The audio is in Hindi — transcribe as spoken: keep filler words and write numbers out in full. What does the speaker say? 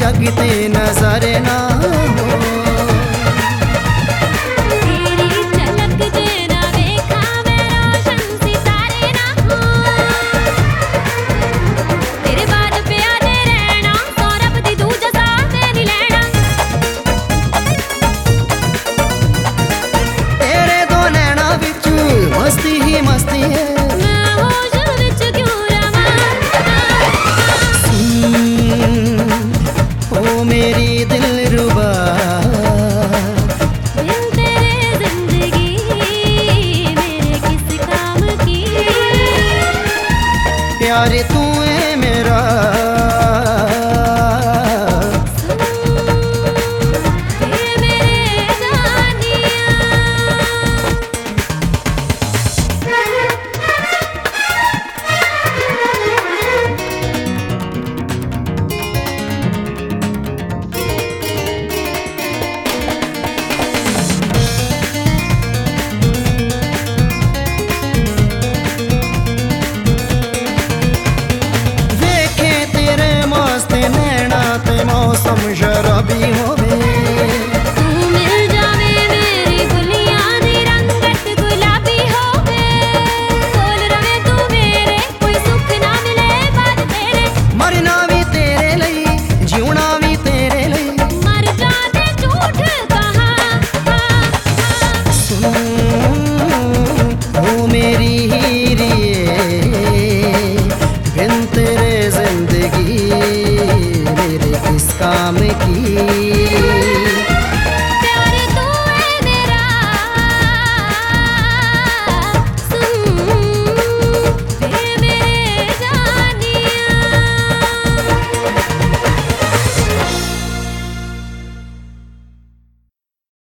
लगती नजर ना हो। तेरी झलक जेना देखा मैं रोशन सितारे ना हो। तेरे बाद प्यारे रहना सौरभ दी दूजा साथ नहीं लेना। तेरे दो नैना बिच मस्ती ही मस्ती है। मैं होश विच क्यों रवां। ओ मेरी दिलरुबा बिन तेरे जिंदगी मेरे किस काम की। प्यार तू है मेरा ये मेरे जानिया। देखे तेरे मस्त नैना ते मौसम शराबी होवे। तू मिल जावे मेरी गुलियां दी रंगत गुलाबी होवे। कोल रवे तू मेरे कोई सुख ना मिले पर तेरे। मरना भी तेरे लई जीना भी तेरे लई। मर जाते झूठ कहा सुन ओ मेरी हीरिए बिन तेरे जिंदगी मेरे किस काम की।